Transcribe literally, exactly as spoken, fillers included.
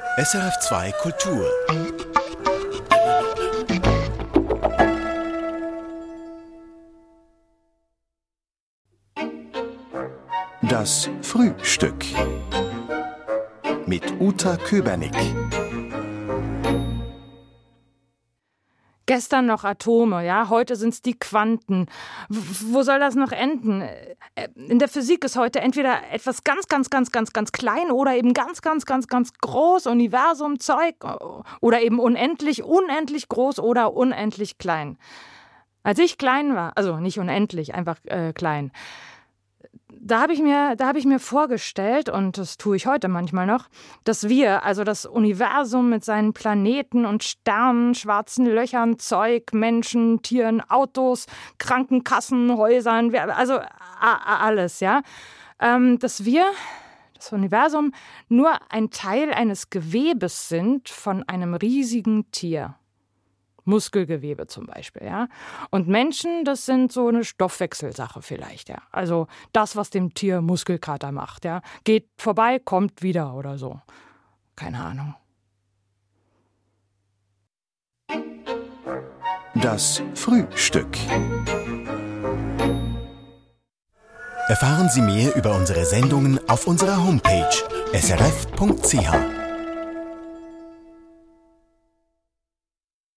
S R F zwei Kultur. Das Frühstück mit Uta Köbernick. Gestern noch Atome, ja, heute sind es die Quanten. W- wo soll das noch enden? In der Physik ist heute entweder etwas ganz, ganz, ganz, ganz, ganz klein oder eben ganz, ganz, ganz, ganz groß, Universum, Zeug, oder eben unendlich, unendlich groß oder unendlich klein. Als ich klein war, also nicht unendlich, einfach äh, klein, da habe ich mir, da habe ich mir vorgestellt, und das tue ich heute manchmal noch, dass wir, also das Universum mit seinen Planeten und Sternen, schwarzen Löchern, Zeug, Menschen, Tieren, Autos, Krankenkassen, Häusern, also a- a- alles, ja, ähm, dass wir, das Universum, nur ein Teil eines Gewebes sind von einem riesigen Tier. Muskelgewebe zum Beispiel, ja. Und Menschen, das sind so eine Stoffwechselsache vielleicht, ja. Also das, was dem Tier Muskelkater macht, ja. Geht vorbei, kommt wieder oder so. Keine Ahnung. Das Frühstück. Erfahren Sie mehr über unsere Sendungen auf unserer Homepage s r f punkt c h.